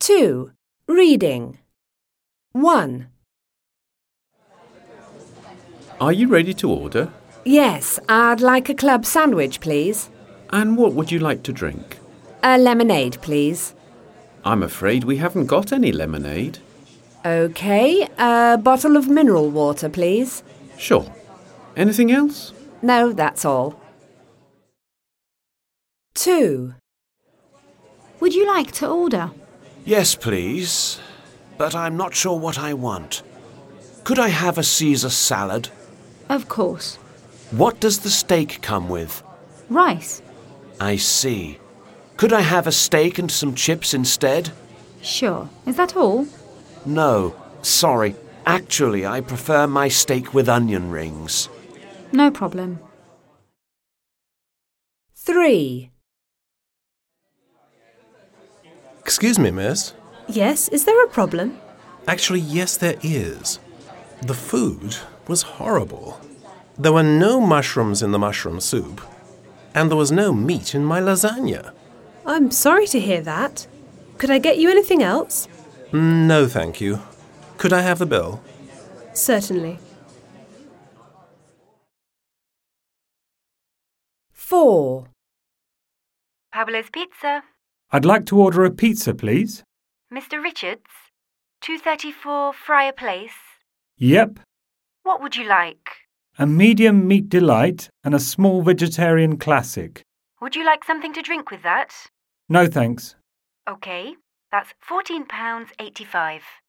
2. Reading. 1. Are you ready to order? Yes, I'd like a club sandwich, please. And what would you like to drink? A lemonade, please. I'm afraid we haven't got any lemonade. OK, a bottle of mineral water, please. Sure. Anything else? No, that's all. 2. Would you like to order? Yes, please. But I'm not sure what I want. Could I have a Caesar salad? Of course. What does the steak come with? Rice? I see. Could I have a steak and some chips instead? Sure. Is that all? No, sorry. Actually, I prefer my steak with onion rings. No problem. 3. Excuse me, miss. Yes, is there a problem? Actually, yes, there is. The food was horrible. There were no mushrooms in the mushroom soup, and there was no meat in my lasagna. I'm sorry to hear that. Could I get you anything else? No, thank you. Could I have the bill? Certainly. 4. Pablo's Pizza. I'd like to order a pizza, please. Mr. Richards. 234 Friar Place. Yep. What would you like? A medium meat delight and a small vegetarian classic. Would you like something to drink with that? No, thanks. OK, that's £14.85.